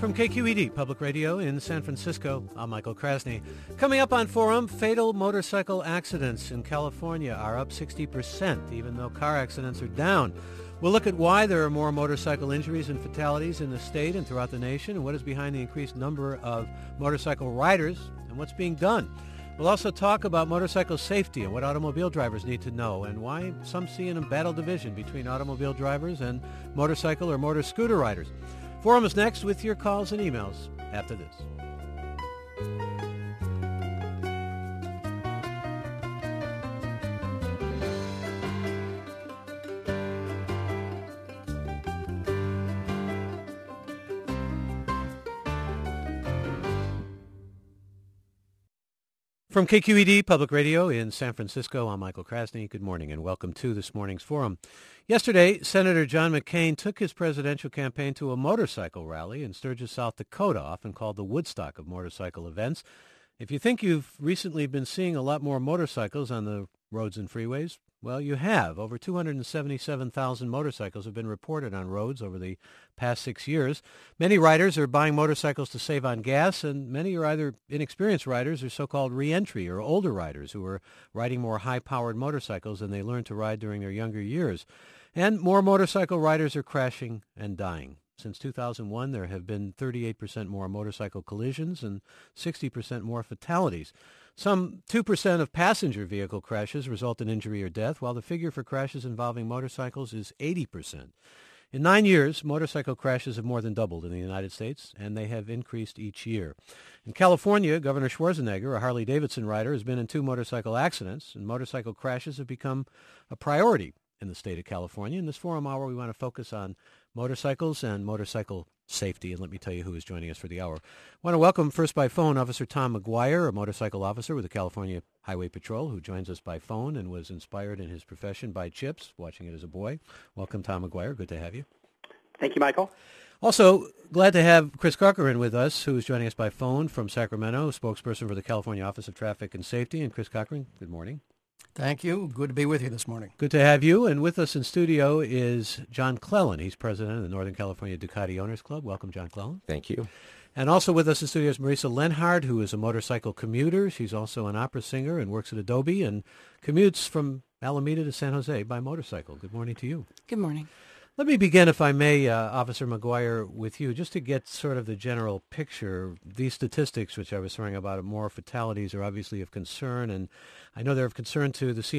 From KQED Public Radio in San Francisco, I'm Michael Krasny. Coming up on Forum, fatal motorcycle accidents in California are up 60%, even though car accidents are down. We'll look at why there are more motorcycle injuries and fatalities in the state and throughout the nation, and what is behind the increased number of motorcycle riders and what's being done. We'll also talk about motorcycle safety and what automobile drivers need to know, and why some see an embattled division between automobile drivers and motorcycle or motor scooter riders. Forum is next with your calls and emails after this. From KQED Public Radio in San Francisco, I'm Michael Krasny. Good morning and welcome to this morning's Forum. Yesterday, Senator John McCain took his presidential campaign to a motorcycle rally in Sturgis, South Dakota, often called the Woodstock of motorcycle events. If you think you've recently been seeing a lot more motorcycles on the roads and freeways, well, you have. Over 277,000 motorcycles have been reported on roads over the past 6 years. Many riders are buying motorcycles to save on gas, and many are either inexperienced riders or so-called re-entry or older riders who are riding more high-powered motorcycles than they learned to ride during their younger years. And more motorcycle riders are crashing and dying. Since 2001, there have been 38% more motorcycle collisions and 60% more fatalities. Some 2% of passenger vehicle crashes result in injury or death, while the figure for crashes involving motorcycles is 80%. In 9 years, motorcycle crashes have more than doubled in the United States, and they have increased each year. In California, Governor Schwarzenegger, a Harley-Davidson rider, has been in 2 motorcycle accidents, and motorcycle crashes have become a priority in the state of California. In this Forum Hour, we want to focus on motorcycles and motorcycle safety, and let me tell you who is joining us for the hour. I want to welcome first by phone Officer Tom McGuire, a motorcycle officer with the California Highway Patrol, who joins us by phone and was inspired in his profession by Chips, watching it as a boy. Welcome, Tom McGuire. Good to have you. Thank you, Michael. Also, glad to have Chris Corcoran with us, who is joining us by phone from Sacramento, spokesperson for the California Office of Traffic and Safety. And Chris Corcoran, good morning. Thank you. Good to be with you this morning. Good to have you. And with us in studio is John Clellan. He's president of the Northern California Ducati Owners Club. Welcome, John Clellan. Thank you. And also with us in studio is Marisa Lenhard, who is a motorcycle commuter. She's also an opera singer and works at Adobe and commutes from Alameda to San Jose by motorcycle. Good morning to you. Good morning. Let me begin, if I may, Officer McGuire, with you, just to get sort of the general picture. These statistics, which I was throwing about, more fatalities are obviously of concern, and I know they're of concern to the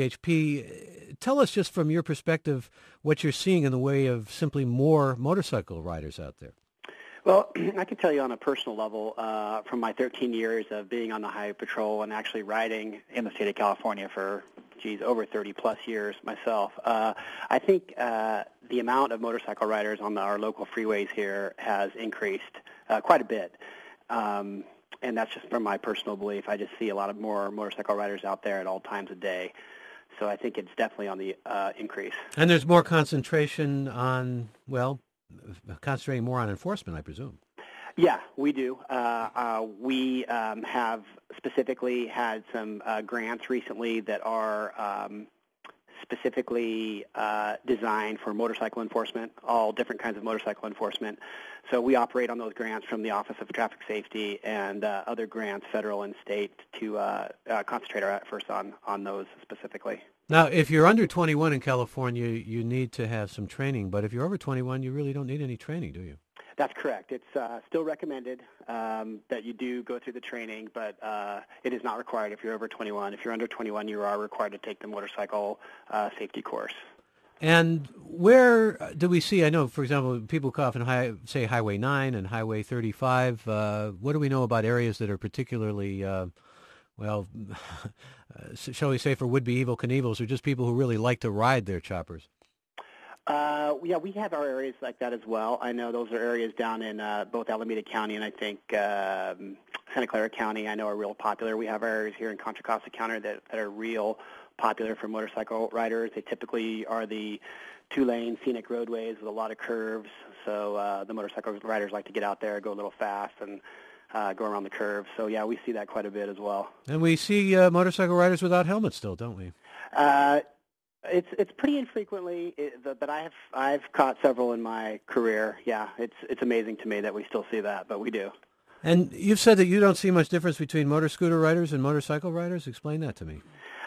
CHP. Tell us, just from your perspective, what you're seeing in the way of simply more motorcycle riders out there. Well, I can tell you on a personal level, from my 13 years of being on the Highway Patrol and actually riding in the state of California for, over 30-plus years myself, I think the amount of motorcycle riders on our local freeways here has increased quite a bit. And that's just from my personal belief. I just see a lot of more motorcycle riders out there at all times of day. So I think it's definitely on the increase. And there's more concentration on, concentrating more on enforcement, I presume. Yeah, we do. We have specifically had some grants recently that are specifically designed for motorcycle enforcement, all different kinds of motorcycle enforcement. So we operate on those grants from the Office of Traffic Safety and other grants, federal and state, to concentrate our efforts on those specifically. Now, if you're under 21 in California, you need to have some training, but if you're over 21, you really don't need any training, do you? That's correct. It's still recommended that you do go through the training, but it is not required if you're over 21. If you're under 21, you are required to take the motorcycle safety course. And where do we see, I know, for example, people often say Highway 9 and Highway 35. What do we know about areas that are particularly, shall we say, for would-be Evel Knievels, or just people who really like to ride their choppers? Yeah, we have our areas like that as well. I know those are areas down in both Alameda County and I think Santa Clara County I know are real popular. We have our areas here in Contra Costa County that are real popular for motorcycle riders. They typically are the 2-lane scenic roadways with a lot of curves, so the motorcycle riders like to get out there, go a little fast, and go around the curves. So, yeah, we see that quite a bit as well. And we see motorcycle riders without helmets still, don't we? It's pretty infrequently, but I've caught several in my career. Yeah, it's amazing to me that we still see that, but we do. And you've said that you don't see much difference between motor scooter riders and motorcycle riders. Explain that to me.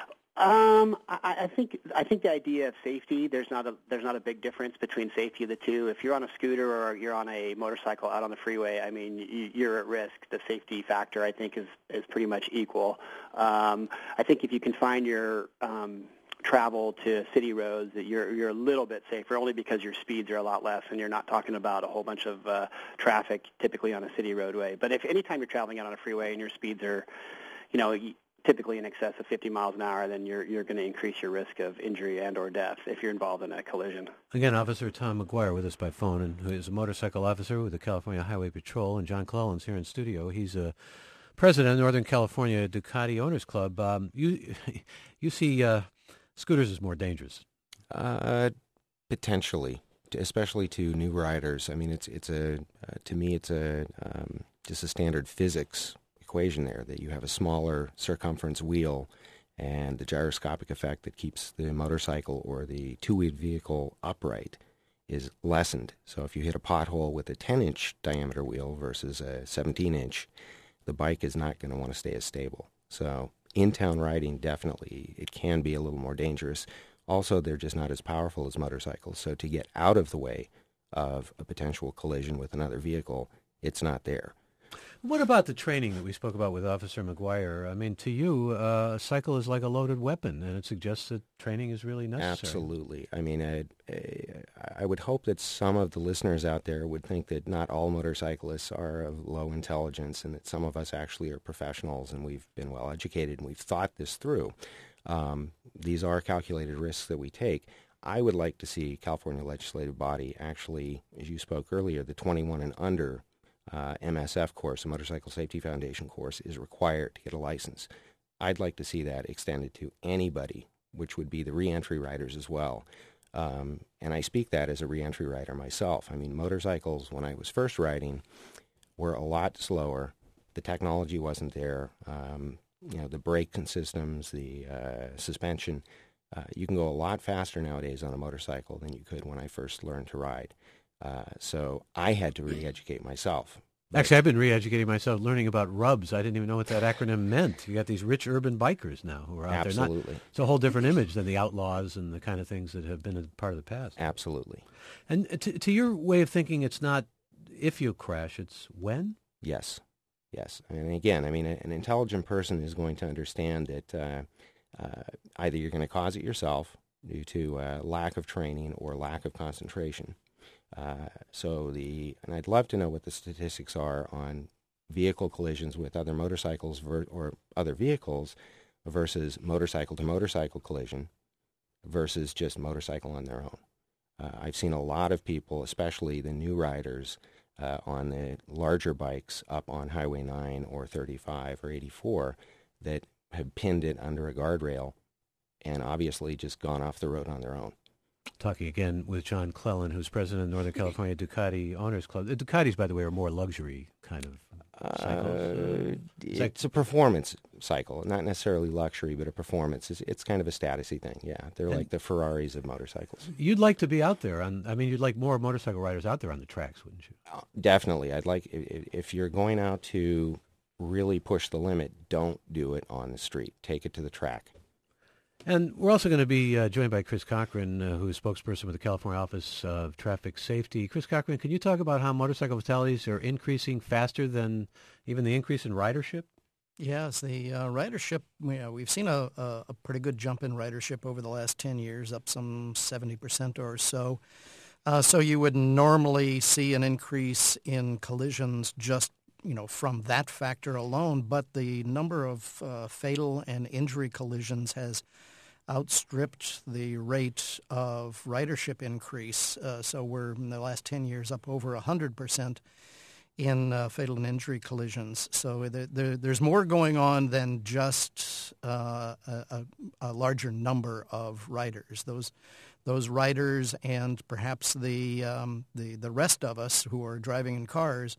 I think the idea of safety, there's not a big difference between safety of the two. If you're on a scooter or you're on a motorcycle out on the freeway, I mean, you're at risk. The safety factor, I think, is pretty much equal. I think if you confine your travel to city roads, that you're a little bit safer, only because your speeds are a lot less, and you're not talking about a whole bunch of traffic typically on a city roadway. But if anytime you're traveling out on a freeway and your speeds are, typically in excess of 50 miles an hour, then you're going to increase your risk of injury and or death if you're involved in a collision. Again, Officer Tom McGuire with us by phone, and who is a motorcycle officer with the California Highway Patrol, and John Clelland's here in studio. He's a president of Northern California Ducati Owners Club. You see scooters as more dangerous? Potentially, especially to new riders. I mean, to me, it's just a standard physics equation there, that you have a smaller circumference wheel and the gyroscopic effect that keeps the motorcycle or the two-wheeled vehicle upright is lessened. So if you hit a pothole with a 10-inch diameter wheel versus a 17-inch, the bike is not going to want to stay as stable. So in-town riding, definitely, it can be a little more dangerous. Also, they're just not as powerful as motorcycles. So to get out of the way of a potential collision with another vehicle, it's not there. What about the training that we spoke about with Officer McGuire? I mean, to you, a cycle is like a loaded weapon, and it suggests that training is really necessary. Absolutely. I mean, I would hope that some of the listeners out there would think that not all motorcyclists are of low intelligence, and that some of us actually are professionals and we've been well educated and we've thought this through. These are calculated risks that we take. I would like to see California legislative body actually, as you spoke earlier, the 21 and under MSF course, a Motorcycle Safety Foundation course, is required to get a license. I'd like to see that extended to anybody, which would be the re-entry riders as well. And I speak that as a re-entry rider myself. I mean, motorcycles, when I was first riding, were a lot slower. The technology wasn't there. The brake systems, the suspension. You can go a lot faster nowadays on a motorcycle than you could when I first learned to ride. So I had to re-educate myself. Actually, I've been re-educating myself, learning about RUBS. I didn't even know what that acronym meant. You got these rich urban bikers now who are out there. Absolutely. It's a whole different image than the outlaws and the kind of things that have been a part of the past. Absolutely. And to your way of thinking, it's not if you crash, it's when? Yes. And again, I mean, an intelligent person is going to understand that either you're going to cause it yourself due to lack of training or lack of concentration. And I'd love to know what the statistics are on vehicle collisions with other motorcycles or other vehicles versus motorcycle-to-motorcycle collision versus just motorcycle on their own. I've seen a lot of people, especially the new riders, on the larger bikes up on Highway 9 or 35 or 84 that have pinned it under a guardrail and obviously just gone off the road on their own. Talking again with John Clelland, who's president of Northern California Ducati Owners Club. The Ducatis, by the way, are more luxury kind of cycles. It's a performance cycle, not necessarily luxury, but a performance. It's kind of a statusy thing, yeah. They're like the Ferraris of motorcycles. You'd like to be out there. You'd like more motorcycle riders out there on the tracks, wouldn't you? Definitely. I'd like, if you're going out to really push the limit, don't do it on the street. Take it to the track. And we're also going to be joined by Chris Cochran, who is spokesperson with the California Office of Traffic Safety. Chris Cochran, can you talk about how motorcycle fatalities are increasing faster than even the increase in ridership? Yes, the ridership, we've seen a pretty good jump in ridership over the last 10 years, up some 70% or so. So you would normally see an increase in collisions just from that factor alone, but the number of fatal and injury collisions has outstripped the rate of ridership increase. So we're, in the last 10 years, up over 100% in fatal and injury collisions. So there's more going on than just a larger number of riders. Those riders and perhaps the rest of us who are driving in cars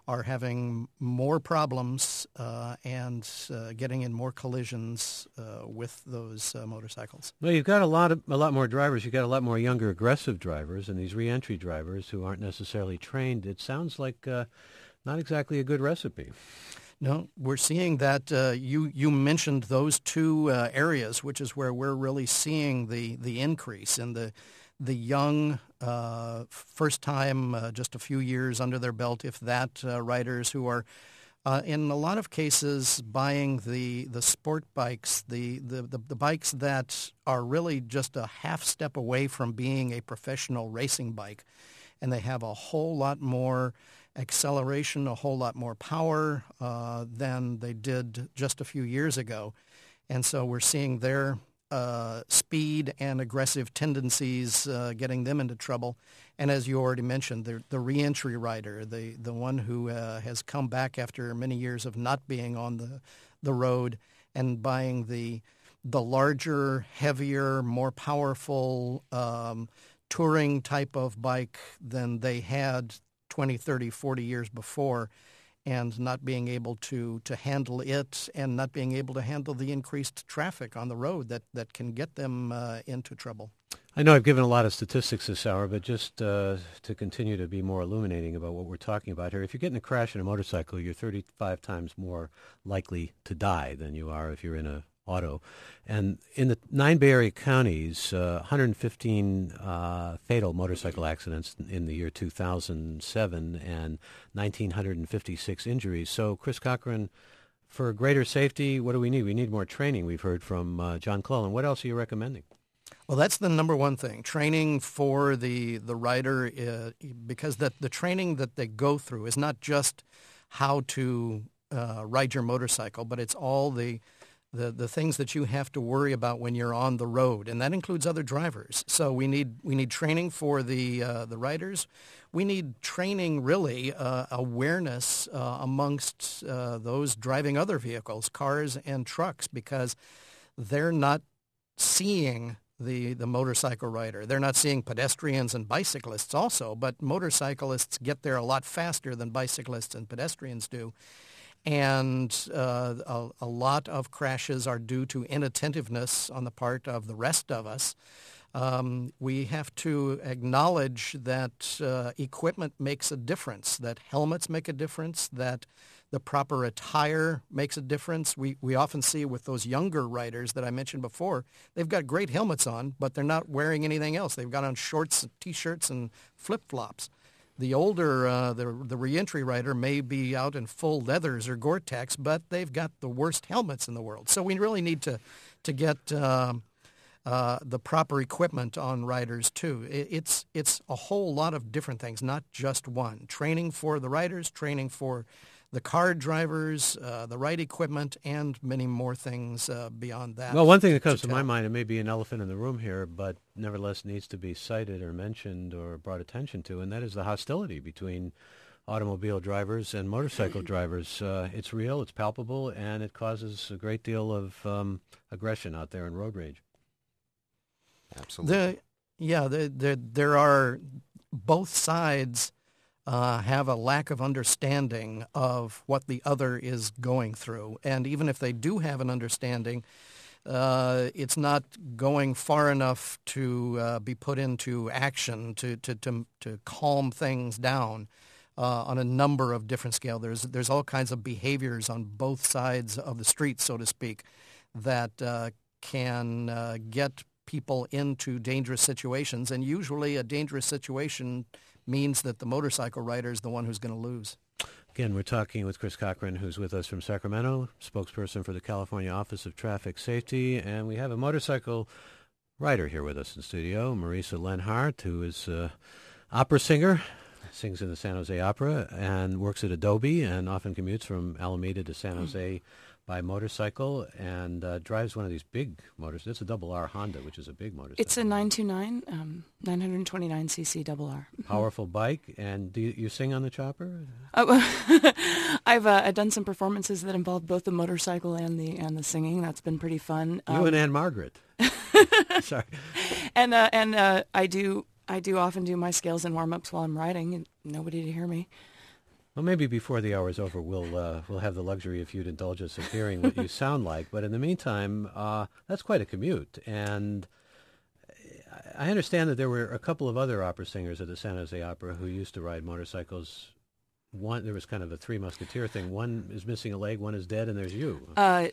are having more problems and getting in more collisions with those motorcycles. Well, you've got a lot more drivers. You've got a lot more younger, aggressive drivers, and these reentry drivers who aren't necessarily trained. It sounds like not exactly a good recipe. No, we're seeing that. You mentioned those two areas, which is where we're really seeing the increase in the young, first time, just a few years under their belt, if that, riders who are, in a lot of cases, buying the sport bikes, the bikes that are really just a half step away from being a professional racing bike, and they have a whole lot more acceleration, a whole lot more power than they did just a few years ago. And so we're seeing their speed and aggressive tendencies getting them into trouble. And as you already mentioned, the reentry rider, the one who has come back after many years of not being on the road and buying the larger, heavier, more powerful touring type of bike than they had 20, 30, 40 years before, and not being able to handle it and not being able to handle the increased traffic on the road that can get them into trouble. I know I've given a lot of statistics this hour, but just to continue to be more illuminating about what we're talking about here, if you get in a crash in a motorcycle, you're 35 times more likely to die than you are if you're in a auto. And in the 9 Bay Area counties, 115 fatal motorcycle accidents in the year 2007 and 1,956 injuries. So, Chris Cochran, for greater safety, what do we need? We need more training, we've heard from John Clellan. What else are you recommending? Well, that's the number one thing, training for the rider, because the training that they go through is not just how to ride your motorcycle, but it's all the things that you have to worry about when you're on the road, and that includes other drivers. So we need training for the riders. We need training, really, awareness amongst those driving other vehicles, cars and trucks, because they're not seeing the motorcycle rider. They're not seeing pedestrians and bicyclists also, but motorcyclists get there a lot faster than bicyclists and pedestrians do. And a lot of crashes are due to inattentiveness on the part of the rest of us. We have to acknowledge that equipment makes a difference, that helmets make a difference, that the proper attire makes a difference. We often see with those younger riders that I mentioned before, they've got great helmets on, but they're not wearing anything else. They've got on shorts, T-shirts, and flip-flops. The older, the reentry rider may be out in full leathers or Gore-Tex, but they've got the worst helmets in the world. So we really need to get the proper equipment on riders too. It's a whole lot of different things, not just one. Training for the riders, training for the car drivers, the right equipment, and many more things beyond that. Well, one thing that comes to my mind, it may be an elephant in the room here, but nevertheless needs to be cited or mentioned or brought attention to, and that is the hostility between automobile drivers and motorcycle drivers. It's real, it's palpable, and it causes a great deal of aggression out there in road rage. Absolutely. There are both sides have a lack of understanding of what the other is going through. And even if they do have an understanding, it's not going far enough to be put into action to calm things down on a number of different scales. There's all kinds of behaviors on both sides of the street, so to speak, that can get people into dangerous situations. And usually a dangerous situation means that the motorcycle rider is the one who's going to lose. Again, we're talking with Chris Cochran, who's with us from Sacramento, spokesperson for the California Office of Traffic Safety. And we have a motorcycle rider here with us in studio, Marisa Lenhart, who is an opera singer, sings in the San Jose Opera, and works at Adobe and often commutes from Alameda to San Jose by motorcycle, and drives one of these big motorcycles. It's a double R Honda, which is a big motorcycle. It's a 929, 929cc double R. Powerful bike. And do you sing on the chopper? I've done some performances that involve both the motorcycle and the singing. That's been pretty fun. You and Anne Margaret. Sorry. And I do often do my scales and warm-ups while I'm riding, and nobody to hear me. Well, maybe before the hour's over, we'll have the luxury, if you'd indulge us, of hearing what you sound like. But in the meantime, that's quite a commute. And I understand that there were a couple of other opera singers at the San Jose Opera who used to ride motorcycles. There was kind of a Three Musketeer thing. One is missing a leg, one is dead, and there's you.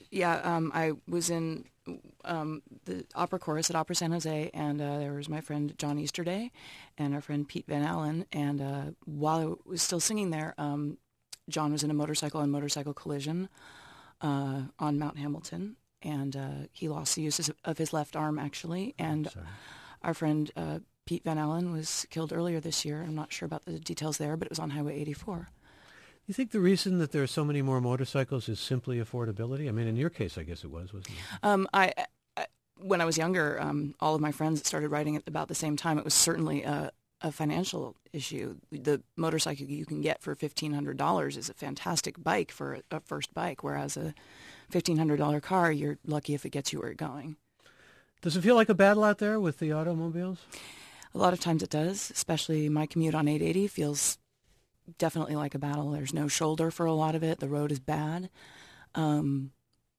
I was in the opera chorus at Opera San Jose, and there was my friend John Easterday and our friend Pete Van Allen. And while I was still singing there, John was in a motorcycle collision on Mount Hamilton, and he lost the use of his left arm, actually. And our friend Pete Van Allen was killed earlier this year. I'm not sure about the details there, but it was on Highway 84. You think the reason that there are so many more motorcycles is simply affordability? I mean, in your case, I guess it wasn't it? When I was younger, all of my friends started riding at about the same time. It was certainly a financial issue. The motorcycle you can get for $1,500 is a fantastic bike for a first bike, whereas a $1,500 car, you're lucky if it gets you where you're going. Does it feel like a battle out there with the automobiles? A lot of times it does, especially my commute on 880 feels definitely like a battle. There's no shoulder for a lot of it. The road is bad. And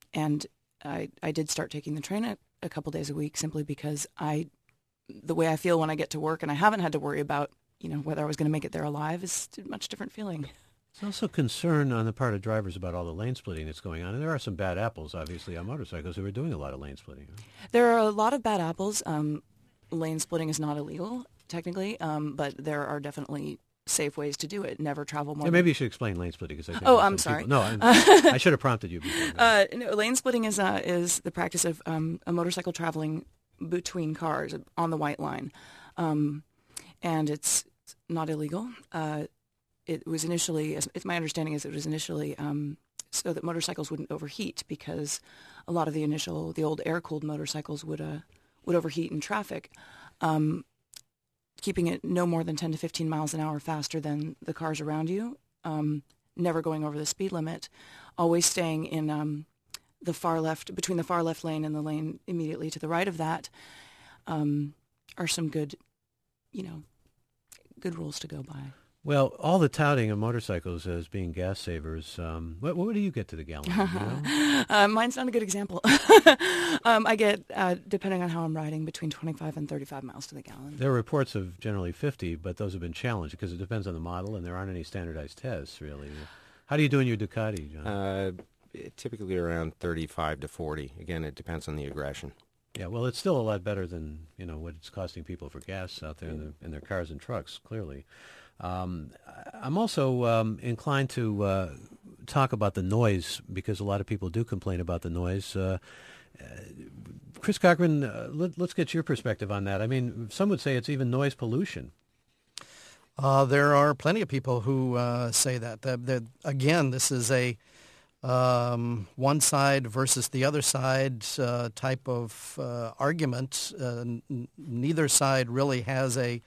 I did start taking the train a couple days a week simply because the way I feel when I get to work and I haven't had to worry about, whether I was going to make it there alive is a much different feeling. There's also concern on the part of drivers about all the lane splitting that's going on. And there are some bad apples, obviously, on motorcycles who are doing a lot of lane splitting. Right? There are a lot of bad apples. Lane splitting is not illegal, technically, but there are definitely safe ways to do it. Never travel more. Maybe you should explain lane splitting. Because I'm sorry. I should have prompted you before. No, lane splitting is the practice of a motorcycle traveling between cars on the white line. And it's not illegal. It was initially, it's my understanding is it was initially so that motorcycles wouldn't overheat because a lot of the old air-cooled motorcycles would overheat in traffic. Keeping it no more than 10 to 15 miles an hour faster than the cars around you, never going over the speed limit, always staying in between the far left lane and the lane immediately to the right of that, are some good rules to go by. Well, all the touting of motorcycles as being gas savers, what do you get to the gallon? Mine's not a good example. I get, depending on how I'm riding, between 25 and 35 miles to the gallon. There are reports of generally 50, but those have been challenged because it depends on the model, and there aren't any standardized tests, really. How do you do in your Ducati, John? Typically around 35 to 40. Again, it depends on the aggression. Yeah, well, it's still a lot better than what it's costing people for gas out there in their cars and trucks, clearly. I'm also inclined to talk about the noise because a lot of people do complain about the noise. Chris Cochran, let's get your perspective on that. I mean, some would say it's even noise pollution. There are plenty of people who say that. Again, this is a one side versus the other side type of argument. Neither side really has a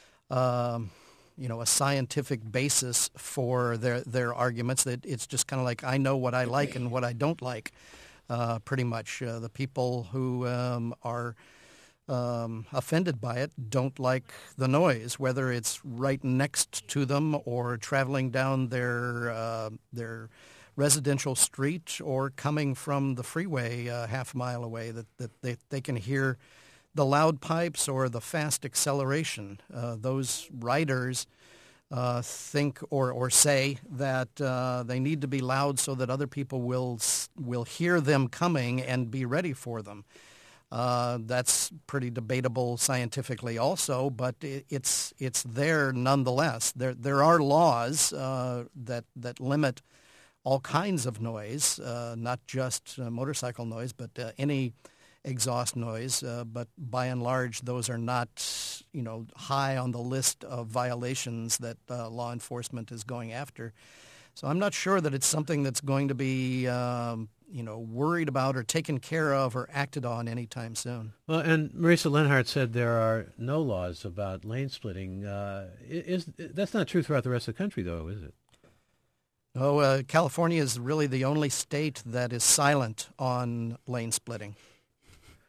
scientific basis for their arguments. That it's just kind of like, I know what I like and what I don't like, pretty much. The people who are offended by it don't like the noise, whether it's right next to them or traveling down their residential street or coming from the freeway half a mile away, that they can hear the loud pipes or the fast acceleration. Those riders think or say that they need to be loud so that other people will hear them coming and be ready for them. That's pretty debatable scientifically also, but it's there nonetheless. There are laws that limit all kinds of noise, not just motorcycle noise, but any exhaust noise, but by and large, those are not, high on the list of violations that law enforcement is going after. So I'm not sure that it's something that's going to be, worried about or taken care of or acted on anytime soon. Well, and Marisa Lenhart said there are no laws about lane splitting. That's not true throughout the rest of the country, though, is it? Oh, California is really the only state that is silent on lane splitting.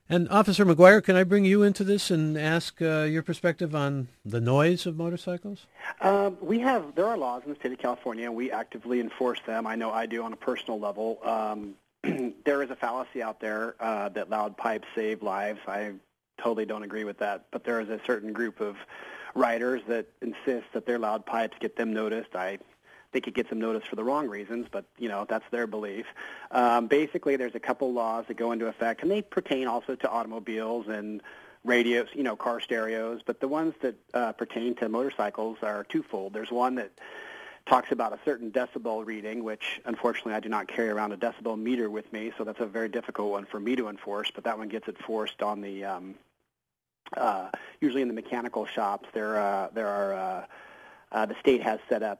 And Officer McGuire, can I bring you into this and ask your perspective on the noise of motorcycles? There are laws in the state of California, and we actively enforce them. I know I do on a personal level. There is a fallacy out there that loud pipes save lives. I totally don't agree with that, but there is a certain group of riders that insist that their loud pipes get them noticed. I think it gets them noticed for the wrong reasons, but, that's their belief. Basically, there's a couple laws that go into effect, and they pertain also to automobiles and radios, car stereos, but the ones that pertain to motorcycles are twofold. There's one that talks about a certain decibel reading, which, unfortunately, I do not carry around a decibel meter with me, so that's a very difficult one for me to enforce, but that one gets enforced on the, usually in the mechanical shops. There are the state has set up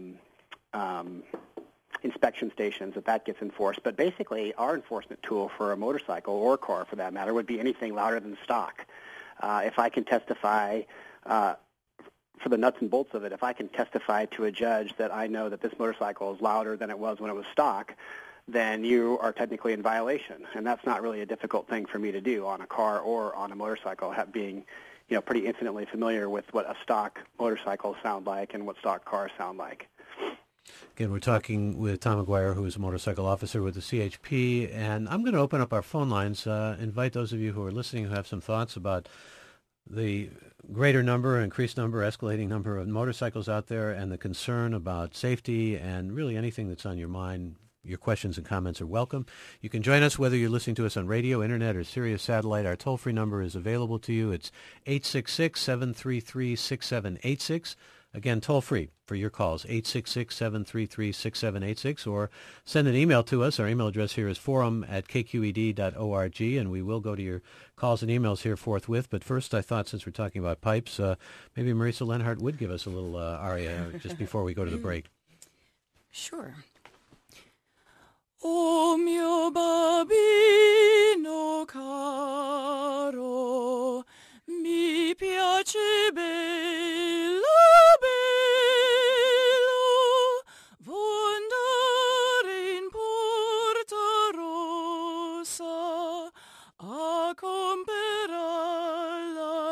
inspection stations that gets enforced. But basically, our enforcement tool for a motorcycle or car, for that matter, would be anything louder than stock. If I can testify for the nuts and bolts of it, if I can testify to a judge that I know that this motorcycle is louder than it was when it was stock, then you are technically in violation. And that's not really a difficult thing for me to do on a car or on a motorcycle, being pretty intimately familiar with what a stock motorcycle sound like and what stock cars sound like. Again, we're talking with Tom McGuire, who is a motorcycle officer with the CHP, and I'm going to open up our phone lines, invite those of you who are listening who have some thoughts about the greater number, increased number, escalating number of motorcycles out there and the concern about safety and really anything that's on your mind. Your questions and comments are welcome. You can join us whether you're listening to us on radio, internet, or Sirius Satellite. Our toll-free number is available to you. It's 866-733-6786. Again, toll-free for your calls, 866-733-6786, or send an email to us. Our email address here is forum@kqed.org, and we will go to your calls and emails here forthwith. But first, I thought since we're talking about pipes, maybe Marisa Lenhart would give us a little aria just before we go to the break. Sure. O mio babino caro, mi piace bello, bello, v'andare in Porta Rossa a comperar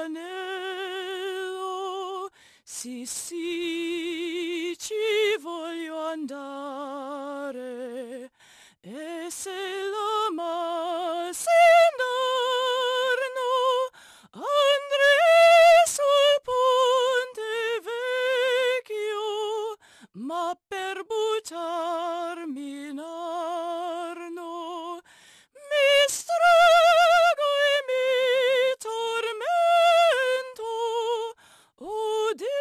l'anello. Sì, sì, ci voglio andare. E se l'amassi intorno, andrei sul ponte vecchio, ma per buttarmi in arno mi strago e mi tormento. Oh Dio,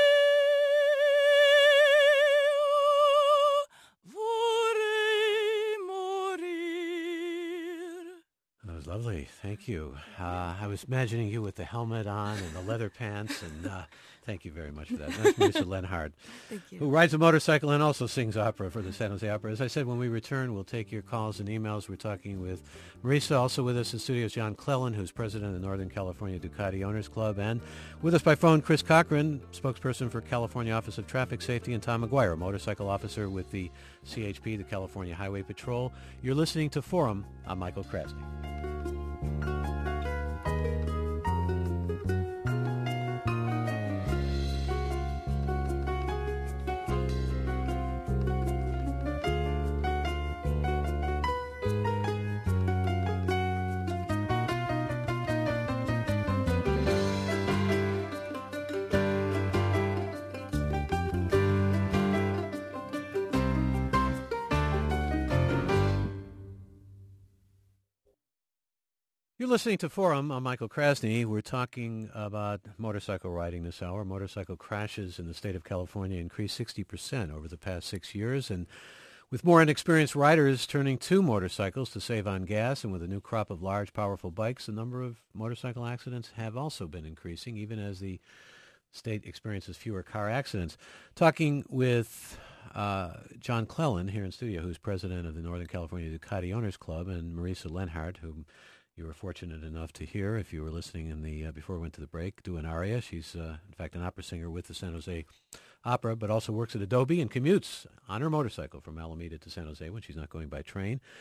lovely. Thank you. I was imagining you with the helmet on and the leather pants, and thank you very much for that. That's Marisa Lenhart, who rides a motorcycle and also sings opera for the San Jose Opera. As I said, when we return, we'll take your calls and emails. We're talking with Marisa. Also with us in studio is John Clellan, who's president of the Northern California Ducati Owners Club, and with us by phone, Chris Cochran, spokesperson for California Office of Traffic Safety, and Tom McGuire, a motorcycle officer with the CHP, the California Highway Patrol. You're listening to Forum. I'm Michael Krasny. You're listening to Forum. I'm Michael Krasny. We're talking about motorcycle riding this hour. Motorcycle crashes in the state of California increased 60% over the past 6 years. And with more inexperienced riders turning to motorcycles to save on gas, and with a new crop of large, powerful bikes, the number of motorcycle accidents have also been increasing, even as the state experiences fewer car accidents. Talking with John Clellan here in studio, who's president of the Northern California Ducati Owners Club, and Marisa Lenhart, whom you were fortunate enough to hear, if you were listening in the before we went to the break, do an aria. She's, in fact, an opera singer with the San Jose Opera, but also works at Adobe and commutes on her motorcycle from Alameda to San Jose when she's not going by train.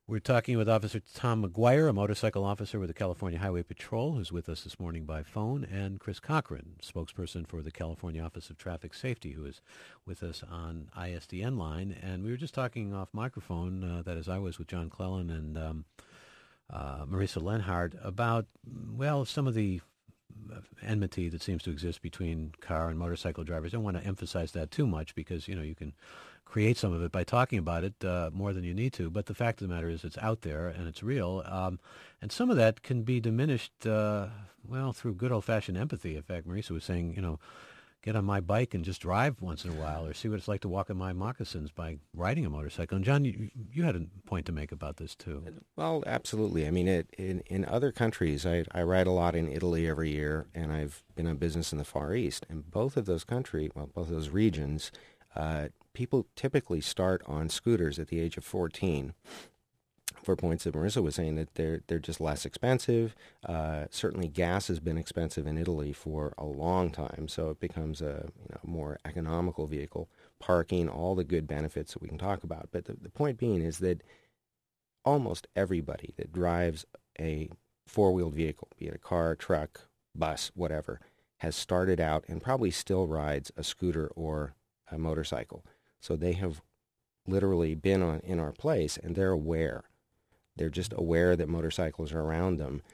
We're talking with Officer Tom McGuire, a motorcycle officer with the California Highway Patrol, who's with us this morning by phone, and Chris Cochran, spokesperson for the California Office of Traffic Safety, who is with us on ISDN line. And we were just talking off microphone, that is, I was with John Clellan and Marisa Lenhard, about, well, some of the enmity that seems to exist between car and motorcycle drivers. I don't want to emphasize that too much because, you can create some of it by talking about it more than you need to. But the fact of the matter is it's out there and it's real. And some of that can be diminished, through good old-fashioned empathy. In fact, Marisa was saying, get on my bike and just drive once in a while or see what it's like to walk in my moccasins by riding a motorcycle. And, John, you had a point to make about this, too. Well, absolutely. I mean, in other countries, I ride a lot in Italy every year, and I've been on business in the Far East. And both of those regions, people typically start on scooters at the age of 14 for points that Marisa was saying that they're just less expensive. Certainly gas has been expensive in Italy for a long time, so it becomes a more economical vehicle. Parking, all the good benefits that we can talk about. But the point being is that almost everybody that drives a four-wheeled vehicle, be it a car, truck, bus, whatever, has started out and probably still rides a scooter or a motorcycle. So they have literally been in our place, and they're aware. They're just aware that motorcycles are around them.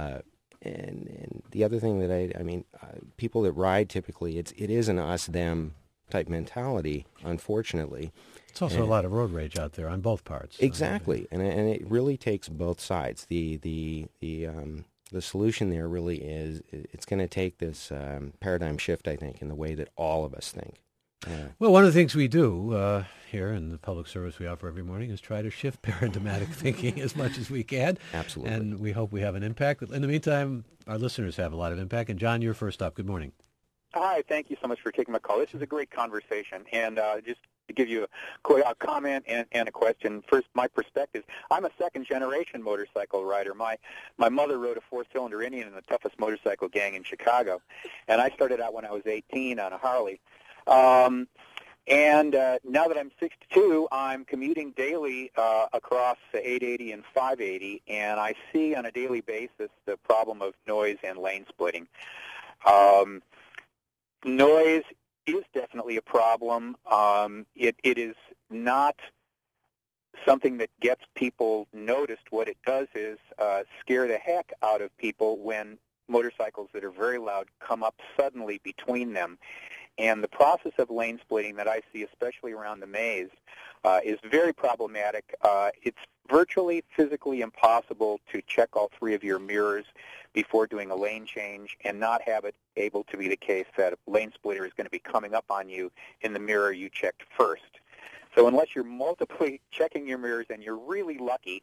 And the other thing that people that ride typically, it is an us-them type mentality, unfortunately. It's also a lot of road rage out there on both parts. Exactly, and it really takes both sides. The solution there really is it's going to take this paradigm shift, I think, in the way that all of us think. Well, one of the things we do here in the public service we offer every morning is try to shift paradigmatic thinking as much as we can. Absolutely. And we hope we have an impact. In the meantime, our listeners have a lot of impact. And, John, you're first up. Good morning. Hi, thank you so much for taking my call. This is a great conversation. And just to give you a comment and a question, first, my perspective, I'm a second-generation motorcycle rider. My mother rode a four-cylinder Indian in the toughest motorcycle gang in Chicago. And I started out when I was 18 on a Harley. And now that I'm 62, I'm commuting daily across the 880 and 580, and I see on a daily basis the problem of noise and lane splitting. Noise is definitely a problem. It is not something that gets people noticed. What it does is scare the heck out of people when motorcycles that are very loud come up suddenly between them. And the process of lane splitting that I see, especially around the maze, is very problematic. It's virtually physically impossible to check all three of your mirrors before doing a lane change and not have it able to be the case that a lane splitter is going to be coming up on you in the mirror you checked first. So unless you're multiply checking your mirrors and you're really lucky,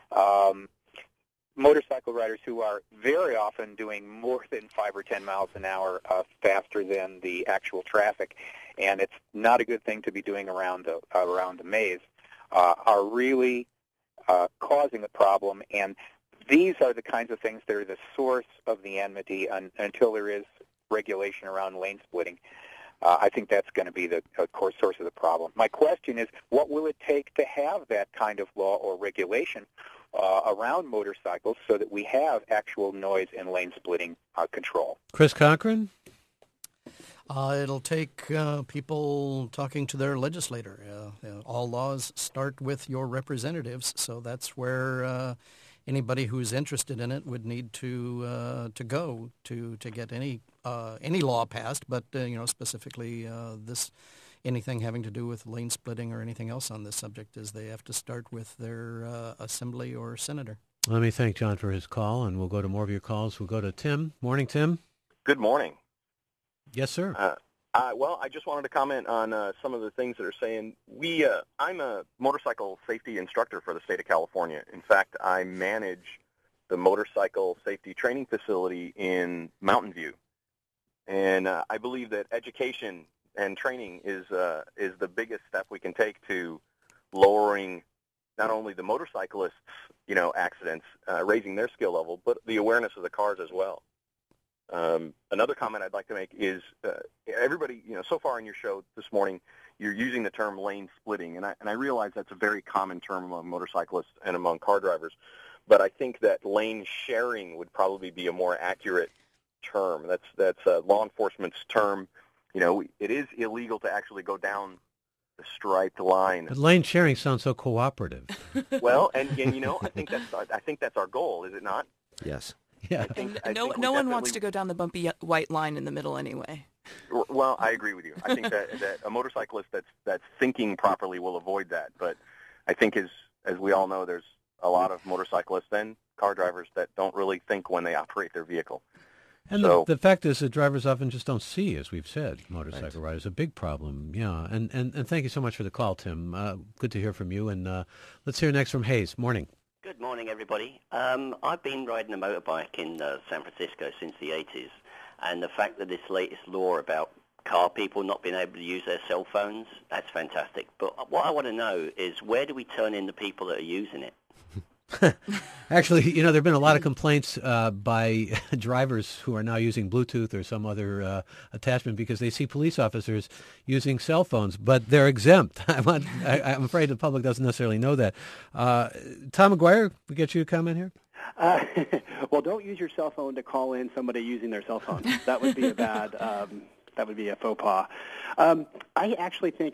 motorcycle riders who are very often doing more than 5 or 10 miles an hour faster than the actual traffic, and it's not a good thing to be doing around the maze, are really causing a problem. And these are the kinds of things that are the source of the enmity until there is regulation around lane splitting. I think that's going to be the core source of the problem. My question is, what will it take to have that kind of law or regulation around motorcycles so that we have actual noise and lane splitting control? Chris Cochran? It'll take people talking to their legislator. All laws start with your representatives, so that's where anybody who's interested in it would need to go to get any law passed. But specifically anything having to do with lane splitting or anything else on this subject is they have to start with their assembly or senator. Let me thank John for his call, and we'll go to more of your calls. We'll go to Tim. Morning, Tim. Good morning. Yes, sir. Well, I just wanted to comment on some of the things that are saying. I'm a motorcycle safety instructor for the state of California. In fact, I manage the motorcycle safety training facility in Mountain View. And I believe that education and training is the biggest step we can take to lowering not only the motorcyclists, accidents, raising their skill level, but the awareness of the cars as well. Another comment I'd like to make is everybody, so far in your show this morning, you're using the term lane splitting, and I realize that's a very common term among motorcyclists and among car drivers, but I think that lane sharing would probably be a more accurate term. That's law enforcement's term. It is illegal to actually go down the striped line. But lane sharing sounds so cooperative. Well, and I think that's our goal, is it not? Yes. Yeah. No one wants to go down the bumpy white line in the middle anyway. Well, I agree with you. I think that a motorcyclist that's thinking properly will avoid that. But I think as we all know, there's a lot of motorcyclists and car drivers that don't really think when they operate their vehicle. And so, the fact is that drivers often just don't see, as we've said, motorcycle riders. A big problem, yeah. And thank you so much for the call, Tim. Good to hear from you. And let's hear next from Hayes. Morning. Good morning, everybody. I've been riding a motorbike in San Francisco since the 80s, and the fact that this latest law about car people not being able to use their cell phones, that's fantastic. But what I want to know is, where do we turn in the people that are using it? Actually, there have been a lot of complaints by drivers who are now using Bluetooth or some other attachment because they see police officers using cell phones, but they're exempt. I'm afraid the public doesn't necessarily know that. Tom McGuire, we get you a comment here? Well, don't use your cell phone to call in somebody using their cell phone. That would be a bad. That would be a faux pas. I actually think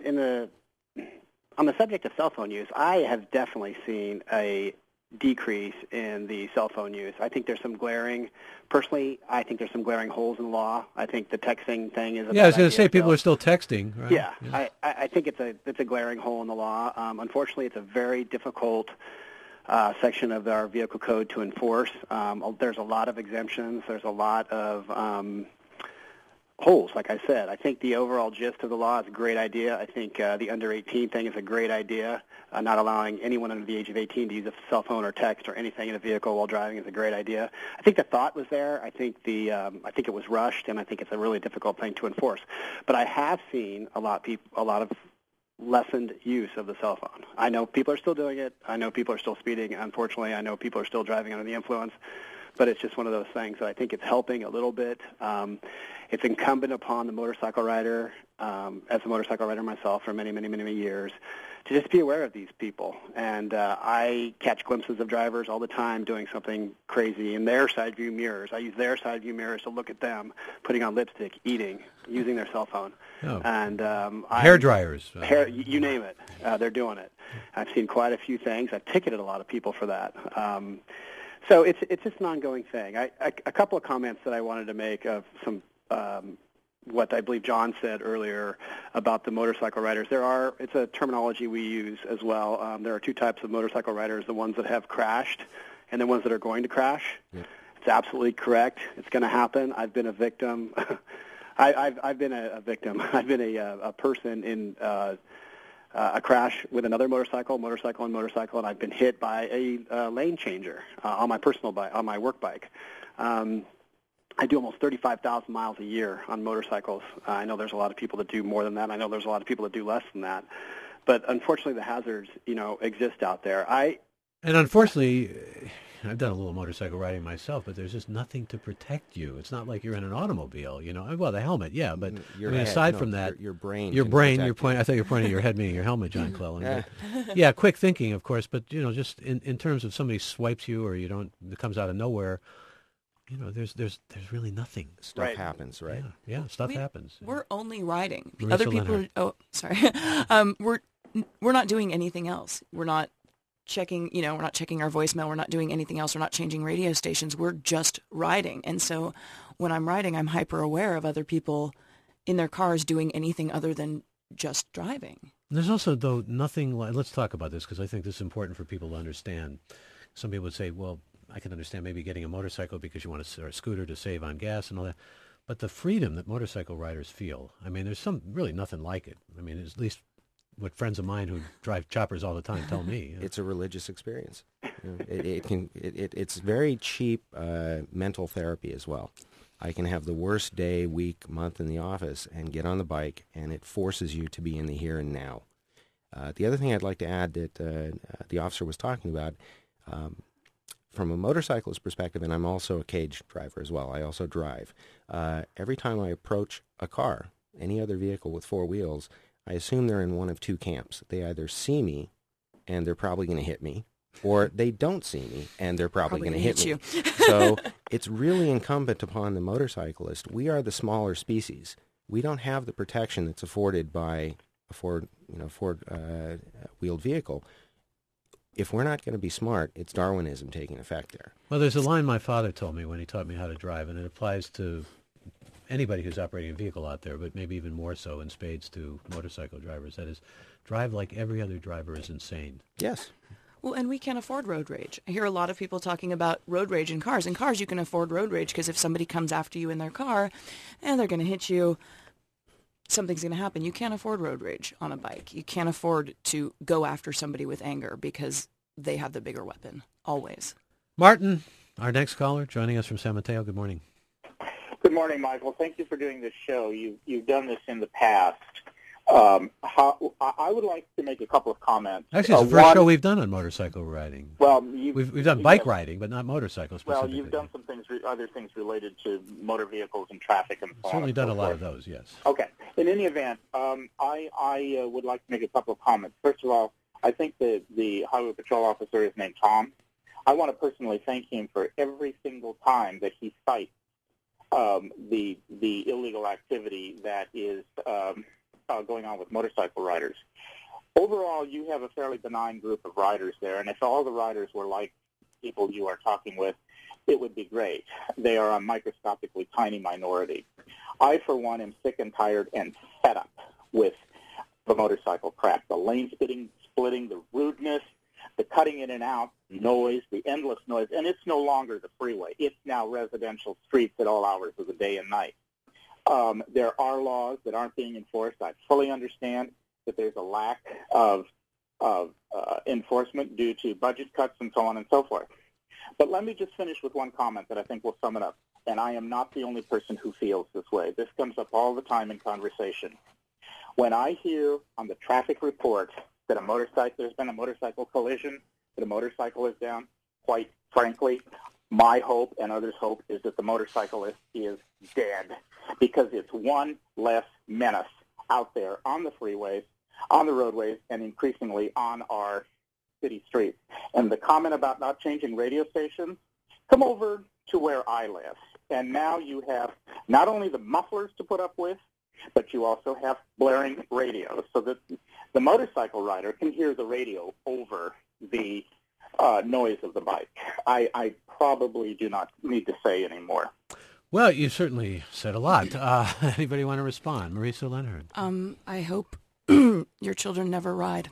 on the subject of cell phone use, I have definitely seen a decrease in the cell phone use. I think there's some glaring holes in the law. I think the texting thing is a bad I was going to say idea people still. are still texting. Right? Yeah. I think it's a glaring hole in the law. Unfortunately, it's a very difficult section of our vehicle code to enforce. There's a lot of exemptions. There's a lot of holes, like I said. I think the overall gist of the law is a great idea. I think the under 18 thing is a great idea. Not allowing anyone under the age of 18 to use a cell phone or text or anything in a vehicle while driving is a great idea. I think the thought was there. I think it was rushed, and I think it's a really difficult thing to enforce. But I have seen a lot of lessened use of the cell phone. I know people are still doing it. I know people are still speeding. Unfortunately, I know people are still driving under the influence. But it's just one of those things that I think it's helping a little bit. It's incumbent upon the motorcycle rider, as a motorcycle rider myself for many, many, many, many years, to just be aware of these people. And I catch glimpses of drivers all the time doing something crazy in their side view mirrors. I use their side view mirrors to look at them, putting on lipstick, eating, using their cell phone. Oh. And hair dryers. You name it. They're doing it. I've seen quite a few things. I've ticketed a lot of people for that. So it's just an ongoing thing. A couple of comments that I wanted to make of some what I believe John said earlier about the motorcycle riders. It's a terminology we use as well. There are two types of motorcycle riders: the ones that have crashed and the ones that are going to crash. Yeah. It's absolutely correct. It's going to happen. I've been a victim. I've been a victim. I've been a person in a crash with another motorcycle, and I've been hit by a lane changer on my personal bike, on my work bike. I do almost 35,000 miles a year on motorcycles. I know there's a lot of people that do more than that. I know there's a lot of people that do less than that. But unfortunately, the hazards, exist out there. And unfortunately, I've done a little motorcycle riding myself, but there's just nothing to protect you. It's not like you're in an automobile, Well, the helmet, yeah, but aside from that, your brain. I thought you were pointing at your head, meaning your helmet, John Clellan. Yeah, quick thinking, of course, but just in terms of somebody swipes you or it comes out of nowhere. There's really nothing. Stuff happens, right? Yeah, stuff happens. We're only riding. Marissa Other people Leonard. We're not doing anything else. We're not checking, we're not checking our voicemail. We're not doing anything else. We're not changing radio stations. We're just riding. And so when I'm riding, I'm hyper aware of other people in their cars doing anything other than just driving. There's also, though, nothing like, let's talk about this because I think this is important for people to understand. Some people would say, well, I can understand maybe getting a motorcycle because you want a scooter to save on gas and all that. But the freedom that motorcycle riders feel, there's really nothing like it. At least what friends of mine who drive choppers all the time tell me. It's a religious experience. It's very cheap mental therapy as well. I can have the worst day, week, month in the office and get on the bike, and it forces you to be in the here and now. The other thing I'd like to add that the officer was talking about, from a motorcyclist perspective, and I'm also a cage driver as well, I also drive, every time I approach a car, any other vehicle with four wheels, I assume they're in one of two camps. They either see me, and they're probably going to hit me, or they don't see me, and they're probably going to hit me. So it's really incumbent upon the motorcyclist. We are the smaller species. We don't have the protection that's afforded by a four-wheeled vehicle. If we're not going to be smart, it's Darwinism taking effect there. Well, there's a line my father told me when he taught me how to drive, and it applies to anybody who's operating a vehicle out there, but maybe even more so in spades to motorcycle drivers. That is, drive like every other driver is insane. Yes. Well, and we can't afford road rage. I hear a lot of people talking about road rage in cars. In cars, you can afford road rage because if somebody comes after you in their car and they're going to hit you, something's going to happen. You can't afford road rage on a bike. You can't afford to go after somebody with anger because they have the bigger weapon, always. Martin, our next caller, joining us from San Mateo. Good morning. Good morning, Michael. Thank you for doing this show. You've done this in the past. I would like to make a couple of comments. Actually, it's the first show we've done on motorcycle riding. Well, we've done bike riding, but not motorcycle specifically. Well, you've done some things, other things related to motor vehicles and traffic and so on. Certainly done a lot of those, yes. Okay. In any event, I would like to make a couple of comments. First of all, I think that the highway patrol officer is named Tom. I want to personally thank him for every single time that he cites the illegal activity that is going on with motorcycle riders. Overall, you have a fairly benign group of riders there, and if all the riders were like people you are talking with, it would be great. They are a microscopically tiny minority. I, for one, am sick and tired and fed up with the motorcycle crap, the lane splitting, the rudeness, the cutting in and out, noise, the endless noise, and it's no longer the freeway. It's now residential streets at all hours of the day and night. There are laws that aren't being enforced. I fully understand that there's a lack of enforcement due to budget cuts and so on and so forth. But let me just finish with one comment that I think will sum it up. And I am not the only person who feels this way. This comes up all the time in conversation. When I hear on the traffic report that there's been a motorcycle collision, that a motorcycle is down, quite frankly, my hope and others' hope is that the motorcyclist is dead because it's one less menace out there on the freeways, on the roadways, and increasingly on our city streets. And the comment about not changing radio stations, come over to where I live. And now you have not only the mufflers to put up with, but you also have blaring radios so that the motorcycle rider can hear the radio over the noise of the bike. I probably do not need to say any more. Well, you certainly said a lot. Anybody want to respond? Marisa Leonard. I hope your children never ride.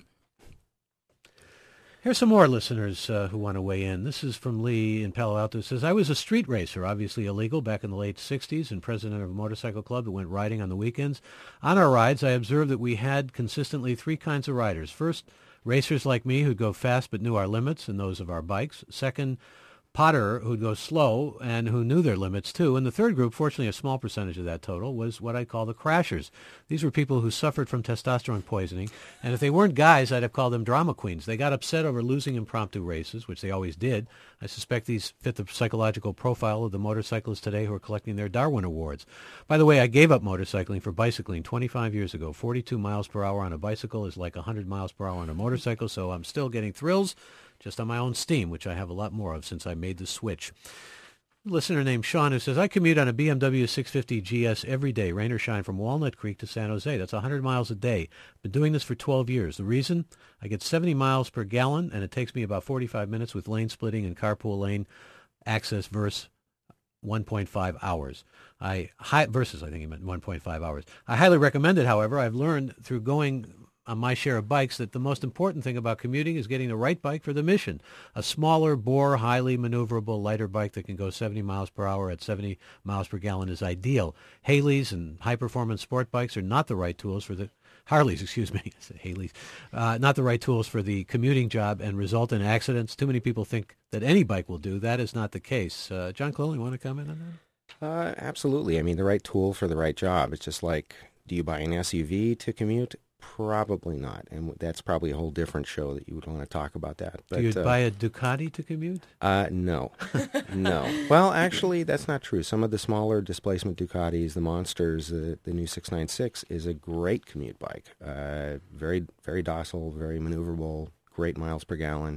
Here's some more listeners who want to weigh in. This is from Lee in Palo Alto. It says, I was a street racer, obviously illegal, back in the late 60s and president of a motorcycle club that went riding on the weekends. On our rides, I observed that we had consistently three kinds of riders. First, racers like me who'd go fast but knew our limits and those of our bikes. Second, Potter who'd go slow and who knew their limits too. And the third group, fortunately a small percentage of that total, was what I call the crashers. These were people who suffered from testosterone poisoning, and if they weren't guys, I'd have called them drama queens. They got upset over losing impromptu races, which they always did. I suspect these fit the psychological profile of the motorcyclists today who are collecting their Darwin Awards. By the way, I gave up motorcycling for bicycling 25 years ago. 42 miles per hour on a bicycle is like 100 miles per hour on a motorcycle, so I'm still getting thrills just on my own steam, which I have a lot more of since I made the switch. A listener named Sean who says, I commute on a BMW 650 GS every day, rain or shine, from Walnut Creek to San Jose. That's 100 miles a day. Been doing this for 12 years. The reason? I get 70 miles per gallon, and it takes me about 45 minutes with lane splitting and carpool lane access versus 1.5 hours. I think he meant 1.5 hours. I highly recommend it, however. I've learned through going on my share of bikes that the most important thing about commuting is getting the right bike for the mission. A smaller bore, highly maneuverable, lighter bike that can go 70 miles per hour at 70 miles per gallon is ideal. Harleys and high-performance sport bikes are not the right tools for the Harleys, excuse me, I said Harleys, not the right tools for the commuting job and result in accidents. Too many people think that any bike will do. That is not the case. John Clonley, want to comment on that? Absolutely. I mean, the right tool for the right job. It's just like, do you buy an SUV to commute? Probably not, and that's probably a whole different show that you would want to talk about that. But, do you buy a Ducati to commute? No, no. Well, actually, that's not true. Some of the smaller displacement Ducatis, the Monsters, the new 696, is a great commute bike. Very, very docile, very maneuverable, great miles per gallon.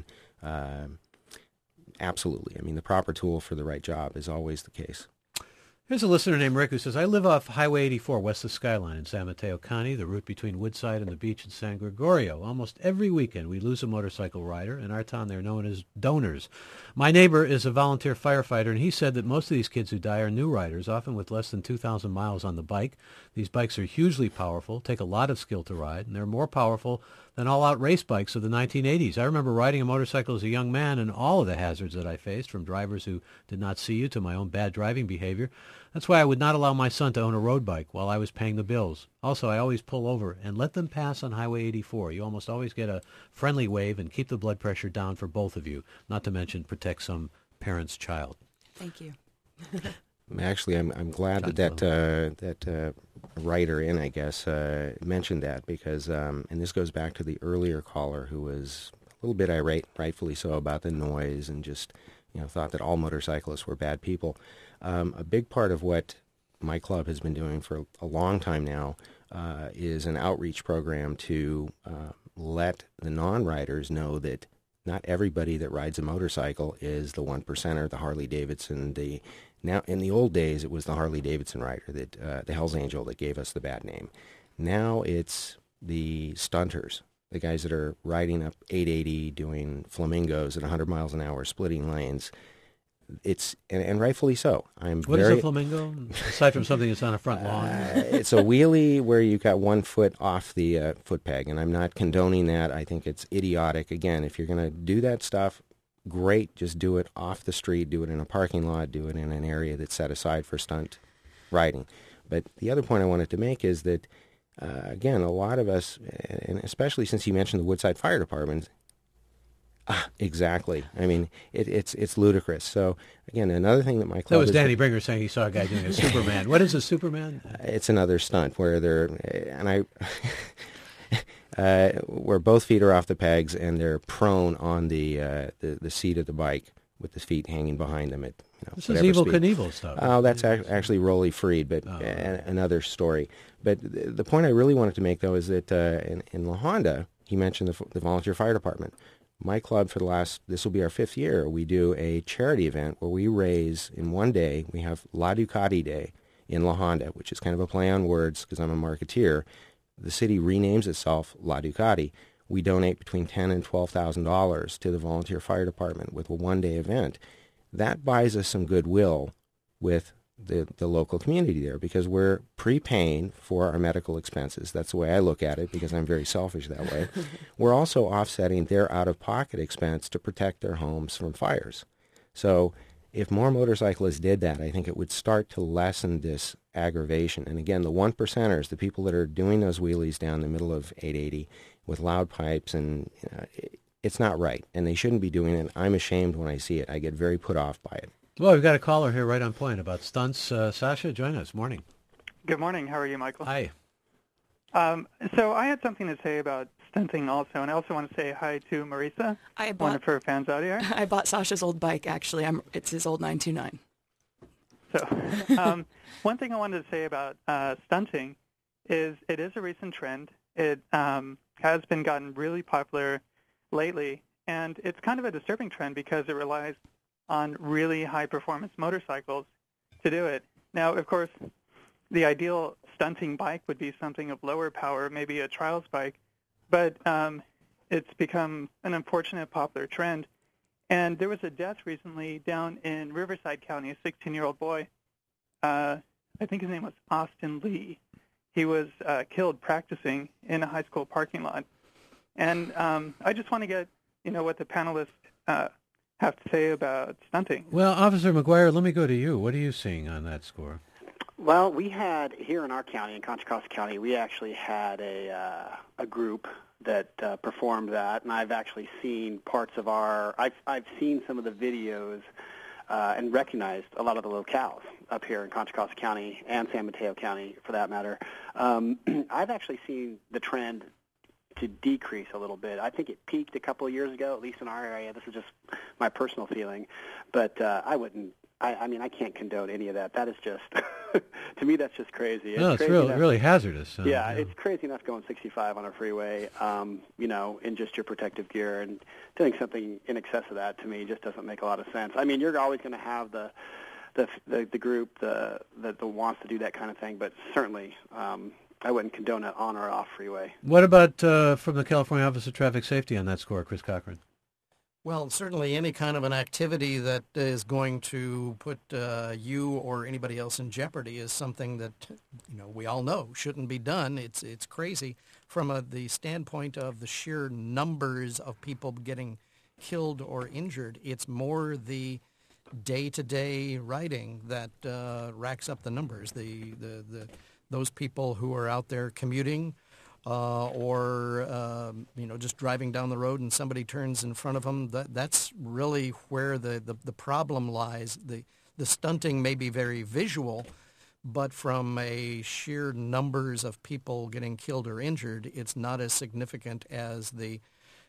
Absolutely. I mean, the proper tool for the right job is always the case. Here's a listener named Rick who says, I live off Highway 84 west of Skyline in San Mateo County, the route between Woodside and the beach in San Gregorio. Almost every weekend we lose a motorcycle rider. In our town they're known as donors. My neighbor is a volunteer firefighter, and he said that most of these kids who die are new riders, often with less than 2,000 miles on the bike. These bikes are hugely powerful, take a lot of skill to ride, and they're more powerful than all-out race bikes of the 1980s. I remember riding a motorcycle as a young man and all of the hazards that I faced, from drivers who did not see you to my own bad driving behavior. That's why I would not allow my son to own a road bike while I was paying the bills. Also, I always pull over and let them pass on Highway 84. You almost always get a friendly wave and keep the blood pressure down for both of you, not to mention protect some parent's child. Thank you. Actually, I'm glad that writer in, I guess, mentioned that because, and this goes back to the earlier caller who was a little bit irate, rightfully so, about the noise and just, thought that all motorcyclists were bad people. A big part of what my club has been doing for a long time now is an outreach program to let the non-riders know that not everybody that rides a motorcycle is the 1%er, the Harley-Davidson. Now, in the old days, it was the Harley-Davidson rider, the Hells Angel, that gave us the bad name. Now it's the stunters, the guys that are riding up 880, doing flamingos at 100 miles an hour, splitting lanes. And rightfully so. What is a flamingo? Aside from something that's on a front lawn. It's a wheelie where you got 1 foot off the foot peg, and I'm not condoning that. I think it's idiotic. Again, if you're going to do that stuff, great. Just do it off the street. Do it in a parking lot. Do it in an area that's set aside for stunt riding. But the other point I wanted to make is that, again, a lot of us, and especially since you mentioned the Woodside Fire Department. Exactly. I mean, it's ludicrous. So, again, another thing that my club... That was Danny Bringer saying he saw a guy doing a Superman. What is a Superman? It's another stunt where where both feet are off the pegs and they're prone on the seat of the bike with the feet hanging behind them at this is Evel Knievel stuff. Oh, that's actually Rolly Freed, but another story. But the point I really wanted to make, though, is that in La Honda, he mentioned the volunteer fire department. My club for this will be our 5th year, we do a charity event where we raise, in one day, we have La Ducati Day in La Honda, which is kind of a play on words because I'm a marketeer. The city renames itself La Ducati. We donate between $10,000 and $12,000 to the volunteer fire department with a one-day event. That buys us some goodwill with the local community there because we're prepaying for our medical expenses. That's the way I look at it because I'm very selfish that way. We're also offsetting their out-of-pocket expense to protect their homes from fires. So if more motorcyclists did that, I think it would start to lessen this aggravation. And again, the 1%ers, the people that are doing those wheelies down the middle of 880 with loud pipes, and it's not right. And they shouldn't be doing it. I'm ashamed when I see it. I get very put off by it. Well, we've got a caller here right on point about stunts. Sasha, join us. Morning. Good morning. How are you, Michael? Hi. So I had something to say about stunting also, and I also want to say hi to Marisa, one of her fans out here. I bought Sasha's old bike, actually. It's his old 929. So one thing I wanted to say about stunting is it is a recent trend. It has been gotten really popular lately, and it's kind of a disturbing trend because it relies on really high-performance motorcycles to do it. Now, of course, the ideal stunting bike would be something of lower power, maybe a trials bike, but it's become an unfortunate popular trend. And there was a death recently down in Riverside County, a 16-year-old boy. I think his name was Austin Lee. He was killed practicing in a high school parking lot. And I just want to get, what the panelists have to say about stunting. Well, Officer McGuire, let me go to you. What are you seeing on that score? Well, we had here in our county, in Contra Costa County, we actually had a group that performed that, and I've actually seen parts of I've seen some of the videos and recognized a lot of the locales up here in Contra Costa County and San Mateo County, for that matter. I've actually seen the trend to decrease a little bit. I think it peaked a couple of years ago, at least in our area. This is just my personal feeling, but I wouldn't. I mean, I can't condone any of that. That is just, to me, that's just crazy. No, it's really hazardous. Yeah, it's crazy enough going 65 on a freeway, in just your protective gear, and doing something in excess of that, to me, just doesn't make a lot of sense. I mean, you're always going to have the group that wants to do that kind of thing, but certainly I wouldn't condone it on or off freeway. What about from the California Office of Traffic Safety on that score, Chris Cochran? Well, certainly any kind of an activity that is going to put you or anybody else in jeopardy is something that, we all know shouldn't be done. It's crazy from the standpoint of the sheer numbers of people getting killed or injured. It's more the day-to-day riding that racks up the numbers. Those people who are out there commuting, or just driving down the road and somebody turns in front of them. That's really where the problem lies. The stunting may be very visual, but from a sheer numbers of people getting killed or injured, it's not as significant as the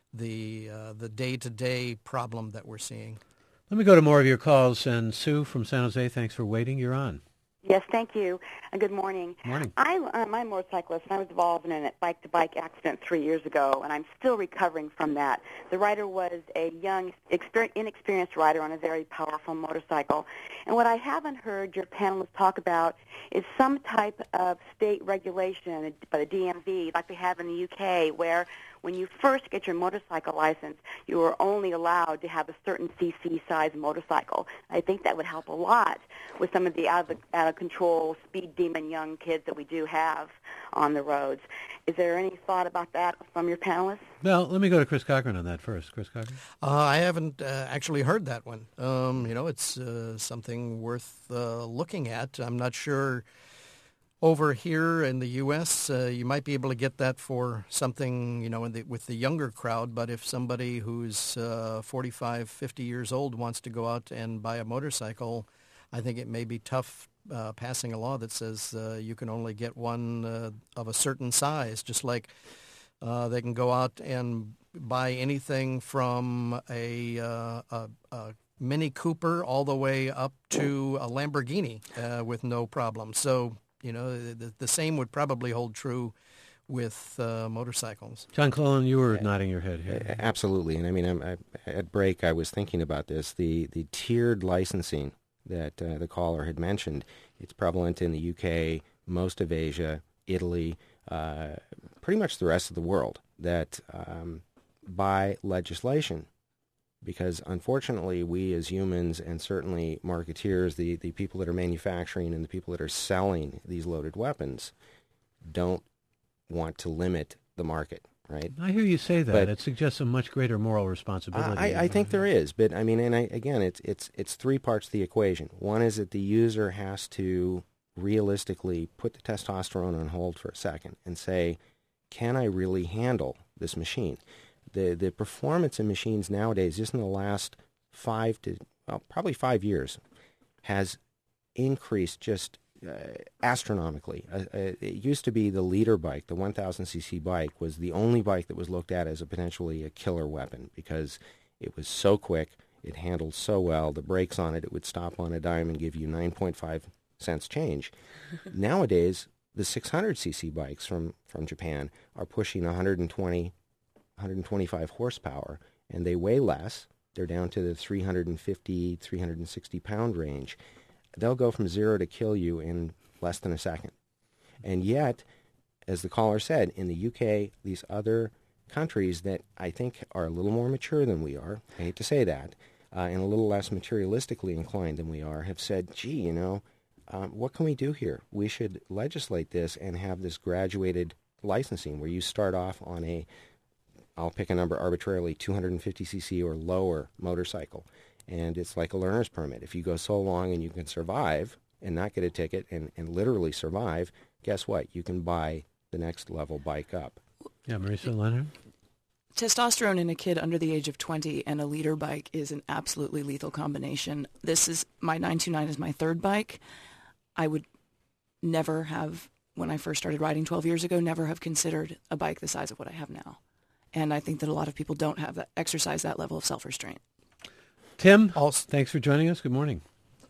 day-to-day problem that we're seeing. Let me go to more of your calls. And Sue from San Jose, thanks for waiting. You're on. Yes, thank you. Good morning. Morning. I'm a motorcyclist, and I was involved in a bike-to-bike accident 3 years ago, and I'm still recovering from that. The rider was a young, inexperienced rider on a very powerful motorcycle. And what I haven't heard your panelists talk about is some type of state regulation by the DMV, like they have in the UK, where when you first get your motorcycle license, you are only allowed to have a certain cc size motorcycle. I think that would help a lot with some of the out of control speed demon young kids that we do have on the roads. Is there any thought about that from your panelists? Well, let me go to Chris Cochran on that first. Chris Cochran? I haven't actually heard that one. It's something worth looking at. I'm not sure. Over here in the U.S., you might be able to get that for something, with the younger crowd. But if somebody who's 45, 50 years old wants to go out and buy a motorcycle, I think it may be tough passing a law that says you can only get one of a certain size, just like they can go out and buy anything from a Mini Cooper all the way up to a Lamborghini with no problem. So, the same would probably hold true with motorcycles. John Clellan, you were nodding your head here. Absolutely. And I mean, at break, I was thinking about this. The tiered licensing that the caller had mentioned, it's prevalent in the UK, most of Asia, Italy, pretty much the rest of the world, that by legislation, because unfortunately we as humans and certainly marketeers, the people that are manufacturing and the people that are selling these loaded weapons don't want to limit the market, right? I hear you say that. But it suggests a much greater moral responsibility. I think there is, but I mean, and again, it's three parts of the equation. One is that the user has to realistically put the testosterone on hold for a second and say, can I really handle this machine? The performance in machines nowadays, just in the last probably 5 years, has increased just astronomically. It used to be the leader bike, the 1,000cc bike, was the only bike that was looked at as potentially a killer weapon because it was so quick, it handled so well, the brakes on it would stop on a dime and give you 9.5 cents change. Nowadays, the 600cc bikes from Japan are pushing 125 horsepower, and they weigh less. They're down to the 350, 360 pound range. They'll go from zero to kill you in less than a second. And yet, as the caller said, in the UK, these other countries that I think are a little more mature than we are, I hate to say that, and a little less materialistically inclined than we are, have said, gee, what can we do here? We should legislate this and have this graduated licensing where you start off on I'll pick a number arbitrarily, 250cc or lower motorcycle. And it's like a learner's permit. If you go so long and you can survive and not get a ticket and literally survive, guess what? You can buy the next level bike up. Yeah, Marisa Leonard? Testosterone in a kid under the age of 20 and a leader bike is an absolutely lethal combination. My 929 is my third bike. I would never have when I first started riding 12 years ago, never have considered a bike the size of what I have now. And I think that a lot of people don't have that, exercise that level of self-restraint. Tim, thanks for joining us. Good morning.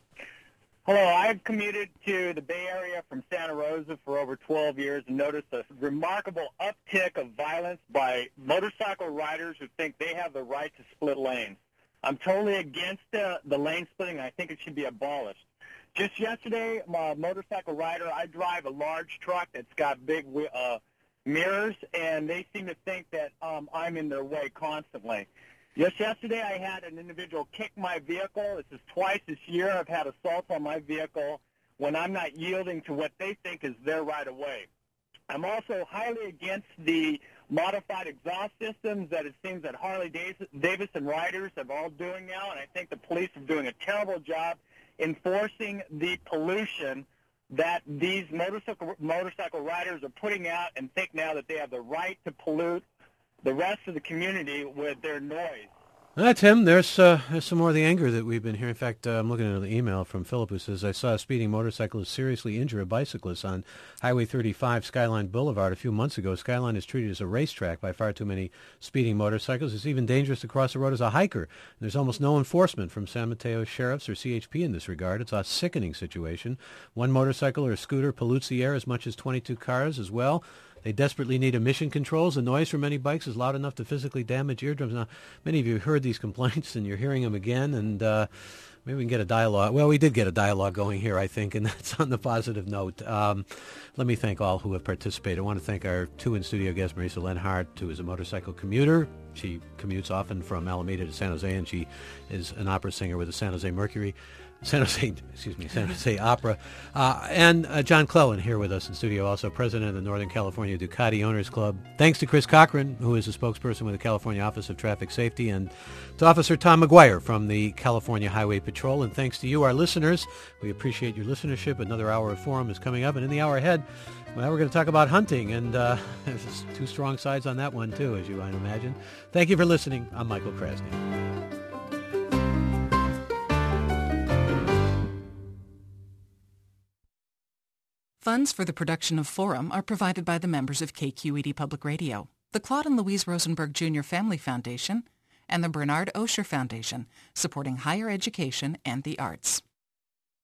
Hello, I've commuted to the Bay Area from Santa Rosa for over 12 years and noticed a remarkable uptick of violence by motorcycle riders who think they have the right to split lanes. I'm totally against the lane splitting. I think it should be abolished. Just yesterday, a motorcycle rider, I drive a large truck that's got big mirrors, and they seem to think that I'm in their way constantly. Just yesterday, I had an individual kick my vehicle. This is twice this year I've had assaults on my vehicle when I'm not yielding to what they think is their right of way. I'm also highly against the modified exhaust systems that it seems that Harley-Davidson riders are all doing now, and I think the police are doing a terrible job enforcing the pollution that these motorcycle riders are putting out, and think now that they have the right to pollute the rest of the community with their noise. Tim, there's some more of the anger that we've been hearing. In fact, I'm looking at an email from Philip who says, I saw a speeding motorcyclist seriously injure a bicyclist on Highway 35 Skyline Boulevard a few months ago. Skyline is treated as a racetrack by far too many speeding motorcycles. It's even dangerous to cross the road as a hiker. There's almost no enforcement from San Mateo Sheriffs or CHP in this regard. It's a sickening situation. One motorcycle or a scooter pollutes the air as much as 22 cars as well. They desperately need emission controls. The noise from many bikes is loud enough to physically damage eardrums. Now, many of you heard these complaints, and you're hearing them again, and maybe we can get a dialogue. Well, we did get a dialogue going here, I think, and that's on the positive note. Let me thank all who have participated. I want to thank our two in-studio guests, Marisa Lenhart, who is a motorcycle commuter. She commutes often from Alameda to San Jose, and she is an opera singer with the San Jose San Jose Opera. And John Clellan here with us in studio, also president of the Northern California Ducati Owners Club. Thanks to Chris Cochran, who is a spokesperson with the California Office of Traffic Safety, and to Officer Tom McGuire from the California Highway Patrol. And thanks to you, our listeners. We appreciate your listenership. Another hour of Forum is coming up, and in the hour ahead, well, we're going to talk about hunting, and there's two strong sides on that one, too, as you might imagine. Thank you for listening. I'm Michael Krasny. Funds for the production of Forum are provided by the members of KQED Public Radio, the Claude and Louise Rosenberg Jr. Family Foundation, and the Bernard Osher Foundation, supporting higher education and the arts.